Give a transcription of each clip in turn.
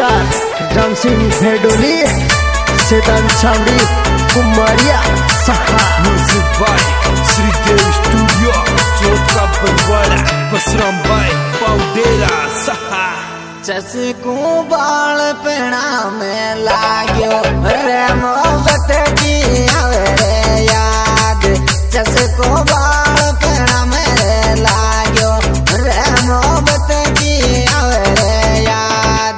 गुलजार जमसिंह भेडोली सिद्धांत छावड़ी कुमारिया सहा music by Shridev studio चौथा बरवाड़ा बसराम बाय पाउडेरा सहा चसकू बाल पेड़ा में लाग्यो रे मोहब्बत की आवे रे याद चसकू बाल पेड़ा में लाग्यो रे मोहब्बत की आवे रे याद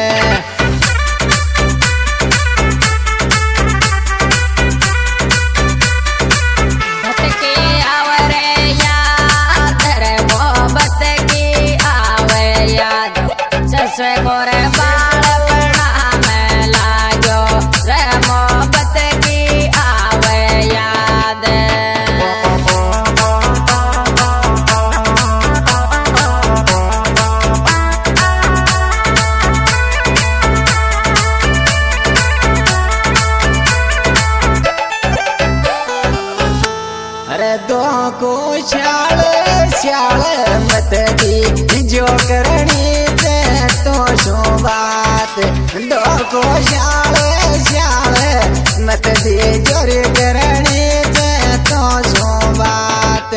चसवे गोरे बाल पेड़ा में लाग्यो रे मोहब्बत की आवे याद अरे दो को श्याल श्याल मत दी जो करनी तो शो बात दो को श्याल श्याल मत दी जोर करनी तो शो बात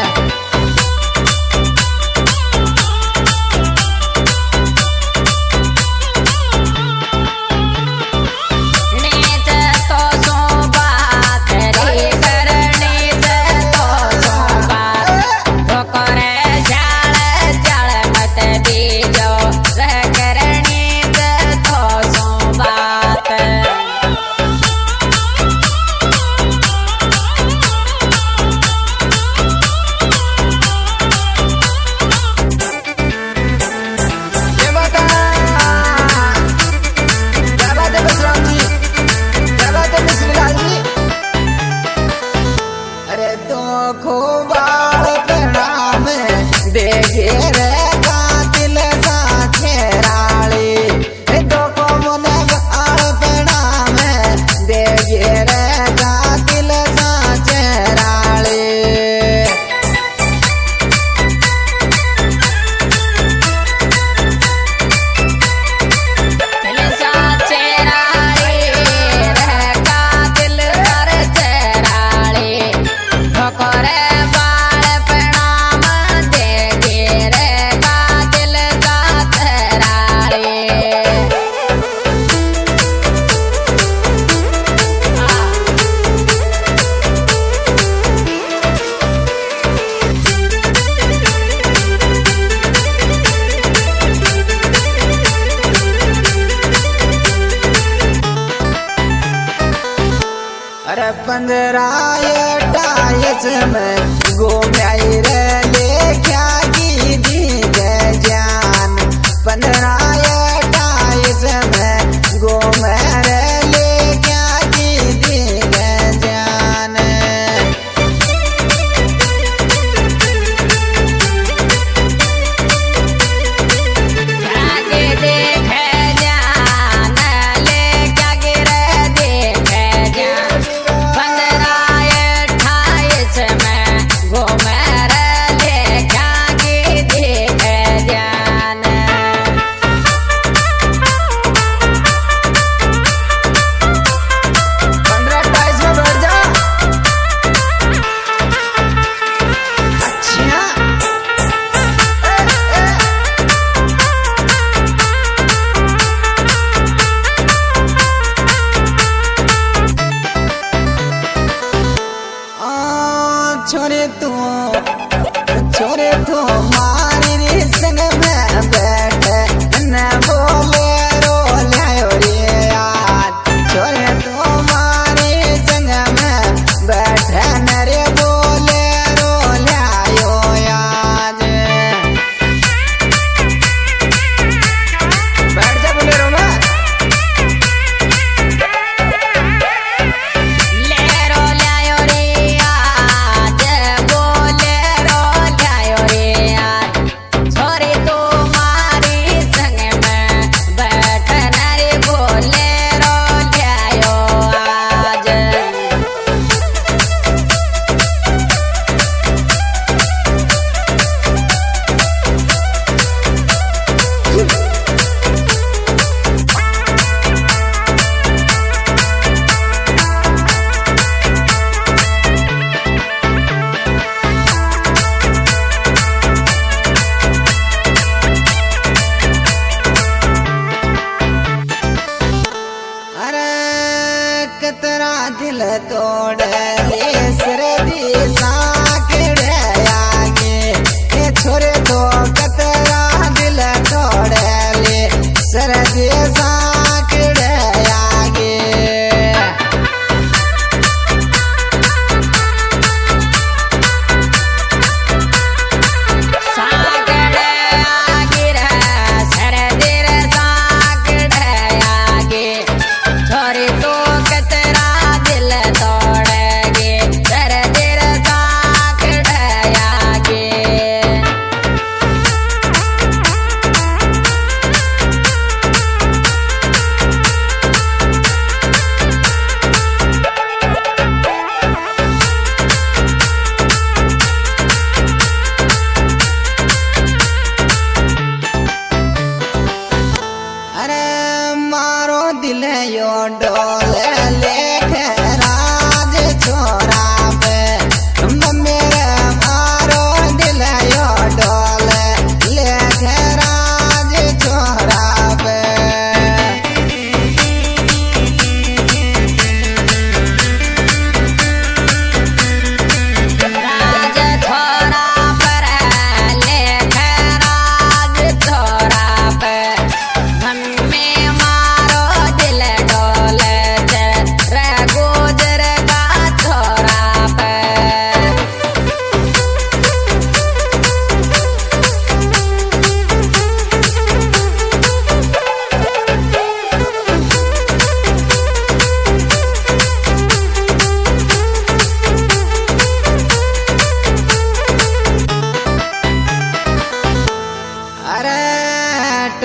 अरे 15 टाइस में गोम्याई रे लेख्या की दी जान 15 टाइस में गोम्या रे लेख्या की दी जान आगे देखे जान ले क्या गिरे देखे जान 15 28 में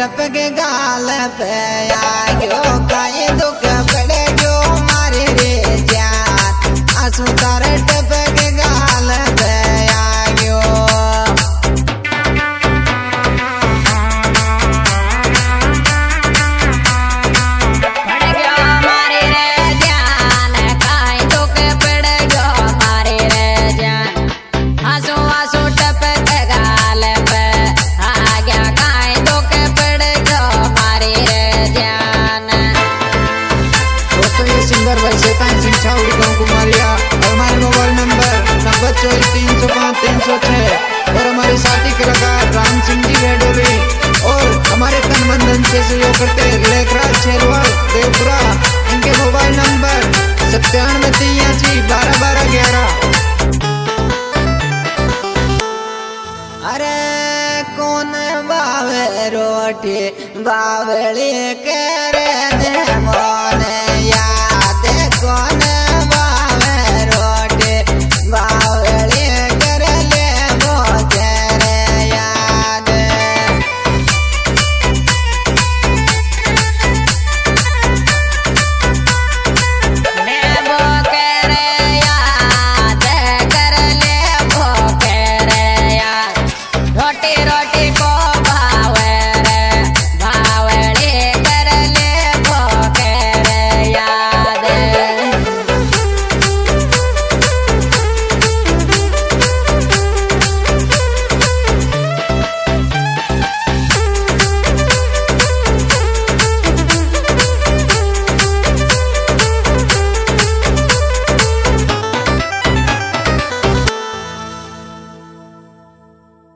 टपक गाल पे आयो काए दुख पड़े जो मारे रे जान आंसू तारे टपक गाल पे आयो सिंगर भाई शैतान सिंह छाउड़ी गाँव कुमारिया और हमारे मोबाइल नंबर 9024305306 और हमारे साथी कलाकार राम सिंह जी भेडोली और हमारे तन बंधन से सहयोग करते लेखराज शेरवाल देवपुरा इनके मोबाइल नंबर 9783121211। अरे कौन बावे रोटी बावली करे दे मोर